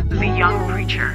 The Young Preacher.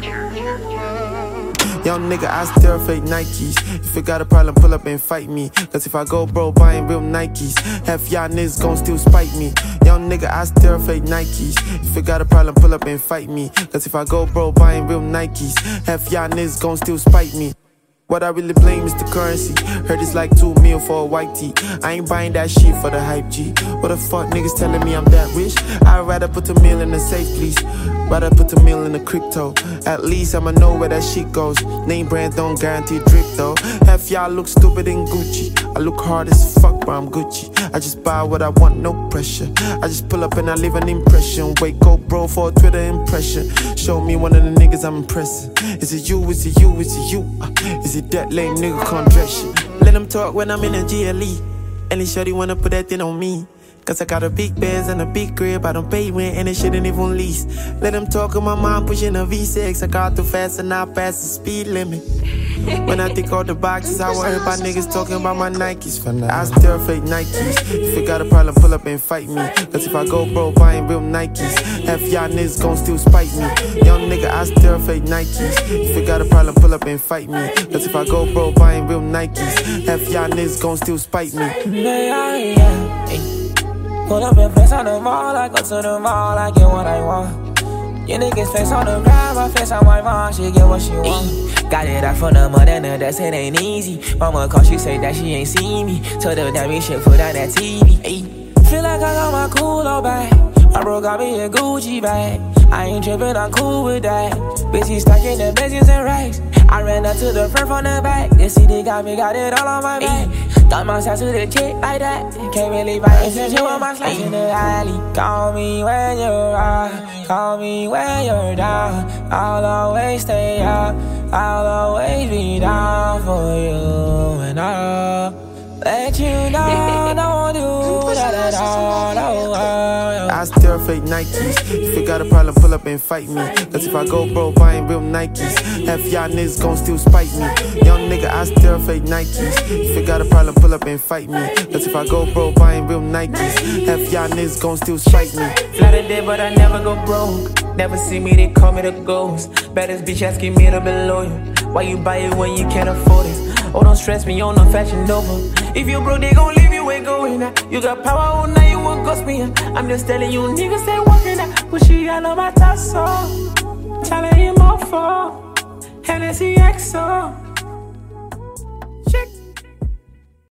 Young nigga, I still fake Nikes. If you got a problem, pull up and fight me. Cause if I go bro buying real Nikes, half y'all niggas gon' still spite me. Young nigga, I still fake Nikes. If you got a problem, pull up and fight me. Cause if I go bro buying real Nikes, half y'all niggas gon' still spite me. What I really blame is the currency. Heard it's like 2 mil for a white tee. I ain't buying that shit for the hype G. What the fuck niggas telling me I'm that rich? I'd rather put a meal in the safe, please. Rather put a meal in the crypto. At least I'ma know where that shit goes. Name brand don't guarantee drip though. Half y'all look stupid in Gucci. I look hard as fuck, but I'm Gucci. I just buy what I want, no pressure. I just pull up and I leave an impression. Wake up bro for a Twitter impression. Show me one of the niggas I'm impressing. Is it you, is it you, is it you? Is it that lame nigga can't dress shit? Let them talk when I'm in a GLE. And they shorty wanna put that thing on me. Cause I got a big Benz and a big crib. I don't pay rent and it shouldn't even lease. Let them talk of my mom pushing a V6. I got too fast and I passed the speed limit. When I think all the boxes, I worry about niggas talking about my Nikes. For now, I still fake Nikes. If you got a problem, pull up and fight me. Cause if I go bro buying real Nikes, half y'all niggas gon' still spite me. Young nigga, I still fake Nikes. If you got a problem, pull up and fight me. Cause if I go bro buying real Nikes, half y'all niggas gon' still spite me. Pull up and flex on the mall, I go to the mall, I get what I want. Your niggas flex on the ground, I flex on my mom, she get what she want. Got it out from the mother, that's it ain't easy. Mama call, she say that she ain't seen me. Told her that we should put on that TV. Feel like I got my cool back. My bro got me a Gucci bag. I ain't trippin', I'm cool with that. Bitch, stacking the Benzies and racks. I ran up to the front from the back. This CD got it all on my back. Got myself to the chick like that. Can't really buy attention with my slash in the alley. Call me when you're out. Call me when you're down. I'll always stay up. I'll always be down for you. And I'll let you know. Don't do that at all. I still fake Nikes. If you got a problem, pull up and fight me. Cause if I go bro buying real Nikes, half y'all niggas gon' still spite me. Young nigga, I still fake Nikes. If you got a problem, pull up and fight me. Cause if I go bro buying real Nikes, half y'all niggas gon' still spite me. Fly today, but I never go broke. Never see me, they call me the ghost. Baddest bitch asking me to be loyal. Why you buy it when you can't afford it? Oh, don't stress me on no Fashion Nova. If you broke, they gon' leave you ain't going out. You got power all night, you won't ghost me. I'm just telling you, niggas ain't walking out. But she got on my tasso. Telling him off for Hennessy XO.